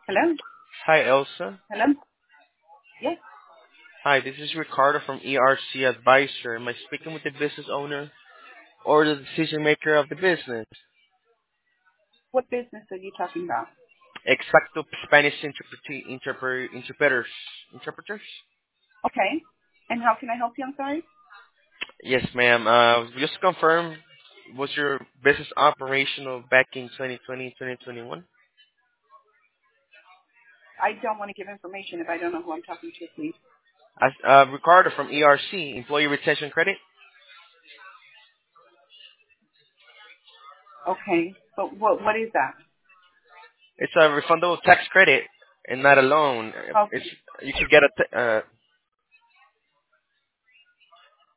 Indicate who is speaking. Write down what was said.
Speaker 1: Hello?
Speaker 2: Hi, Elsa.
Speaker 1: Hello? Yes.
Speaker 2: Hi, this is Ricardo from ERC Advisor. Am I speaking with the business owner or the decision maker of the business?
Speaker 1: What business are you talking about?
Speaker 2: Exacto Spanish interpreters?
Speaker 1: Okay. And how can I help you? I'm sorry.
Speaker 2: Yes, ma'am. Just to confirm, was your business operational back in 2020, 2021?
Speaker 1: I don't want to give information if I don't know who I'm talking to, please.
Speaker 2: Ricardo from ERC, Employee Retention Credit.
Speaker 1: Okay. But what is that?
Speaker 2: It's a refundable tax credit and not a loan. It's
Speaker 1: Okay.
Speaker 2: you could get